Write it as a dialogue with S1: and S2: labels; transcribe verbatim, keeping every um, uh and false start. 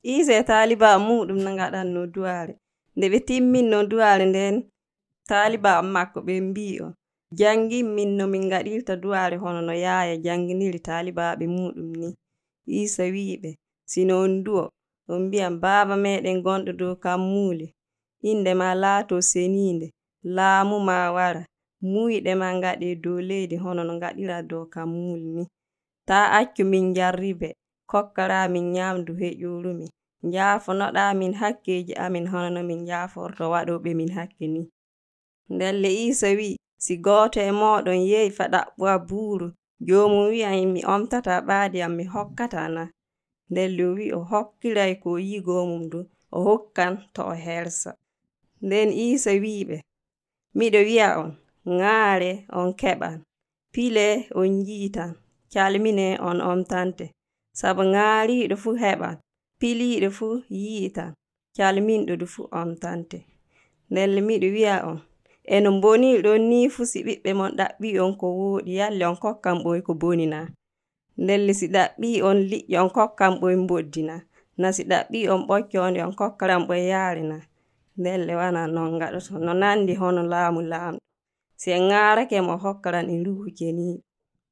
S1: Ise taaliba muɗum na ngaɗan no duwaare. Nde ɓe timmin no duwaare nden, taaliba makko ɓe mbii o, jangin min no min ngaɗirta duwaare hono no yaaya janginiri taalibaaɓe muɗum ni. Isa wi'iɓe, sino on du'o, on mbi'an baaba meɗen gonɗo dow kammuule, inde ma laato seniinde, laamu ma wara, muyɗe ma ngaɗe dow leydi hono no ngaɗira dow kammuule ni. Ta accu min jarribe, kokkara min nyamdu heƴorumi, njaafonoɗa min hakkeji amin hono no min njaaforto waɗoɓe min hakke ni. Ndelle Isa wi, si gooto e moɗon yehi fa ɗaɓɓa buuru, jomum wi'an mi omtata ɓaadi am mi hokkata na. Ndelle o wi o hokkiray ko yi gomum du, o hokkan to o hersa. Nden Isa wiɓe, miɗo wi'a on, ŋaare on keɓan, pile on njiitan, calmine on omtante. Sabu ŋaariɗo fu heɓan, piliɗo fu yiitan, calminɗo du fu omtante. Ndelle miɗo wi'a on, eno boniri ɗon ni fu si ɓiɓɓe mon ɗaɓɓi on ko wooɗi, yalle on kokkan ɓoy ko boni na. Ndelle si ɗaɓɓi on liƴƴi on kokkan ɓoy mboddi na. Na si ɗaɓɓi on ɓoccoonde on kokkaran ɓoy yaari na. Ndelle wana non ngaɗoto no nandi hono laamu laamɗo. Si en ŋaarake mo hokkaran en ruhu keni.